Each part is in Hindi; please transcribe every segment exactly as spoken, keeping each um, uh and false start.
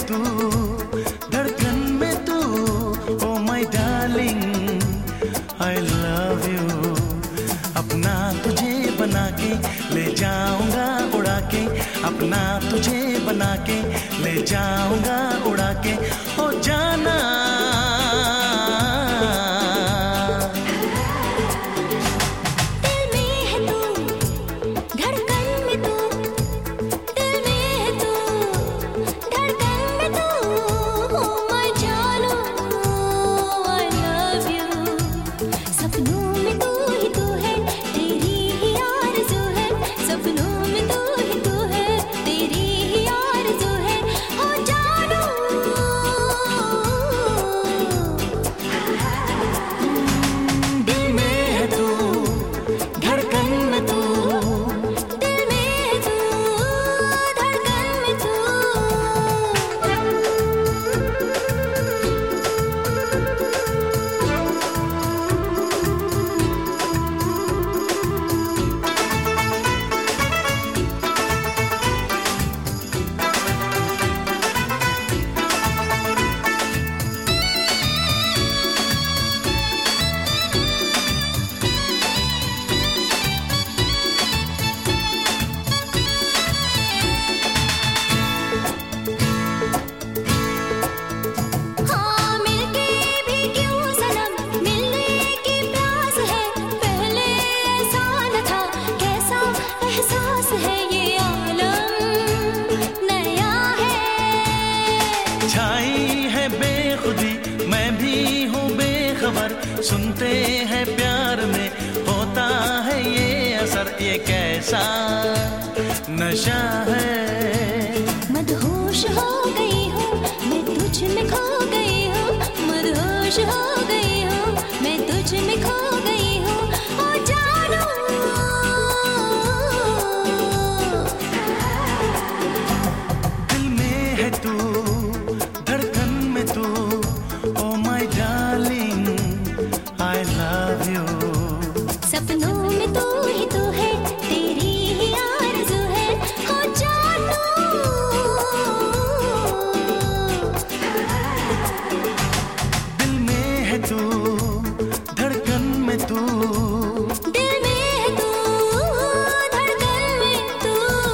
तू, धड़कन में तू, oh my darling I love you. अपना तुझे बना के ले जाऊंगा उड़ा के, अपना तुझे बना के ले जाऊंगा उड़ा के, ओ जाना। सुनते हैं प्यार में होता है ये असर, ये कैसा नशा है। मदहोश हो गई हूँ मैं तुझ में खो गई हूँ, मदहोश हो गई हूँ मैं तुझ में खो गई हूँ, ओ जानू। दिल में है तू, धड़कन में तू, oh my darling I love you। सपनों में तू ही तू है, तेरी ही आरज़ू है, हो जानू। दिल में है तू, धड़कन में तू, दिल में है तू, धड़कन में तू।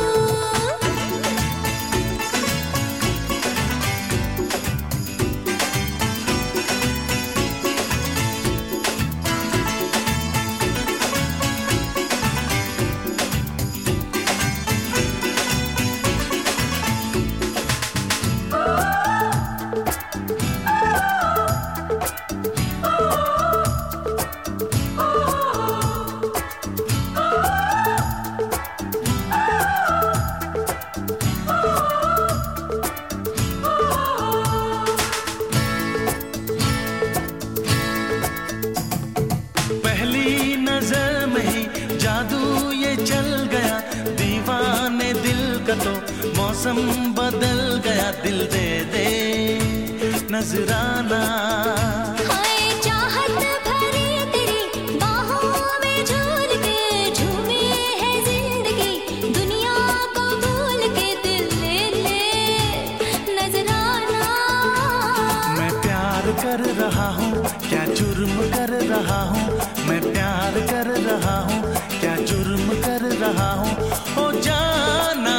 जादू ये चल गया, दीवाने दिल का तो मौसम बदल गया, दिल दे दे नजराना। हाय चाहत भरी तेरी बाहों में झूल के, झूमी है जिंदगी दुनिया को भूल के, दिल ले ले नजराना। मैं प्यार कर रहा हूँ क्या जुर्म कर रहा हूँ, मैं प्यार कर रहा हूँ क्या जुर्म कर रहा हूँ, ओ जाना।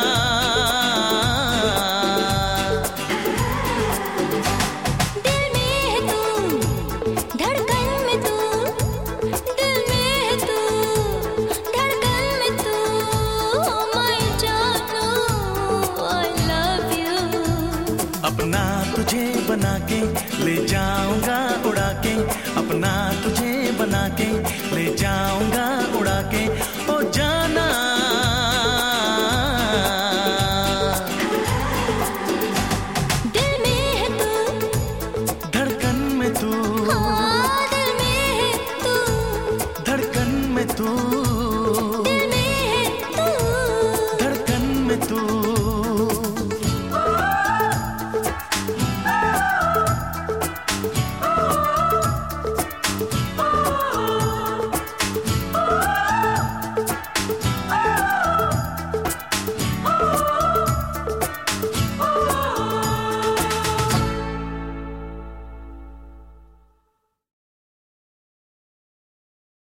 दिल में है तू, धड़कन में तू, दिल में है तू, धड़कन में तू, ओ माय जानू आई लव यू। अपना तुझे बना के ले जाऊंगा उड़ा के, अपना तुझे बना के ले जाऊंगा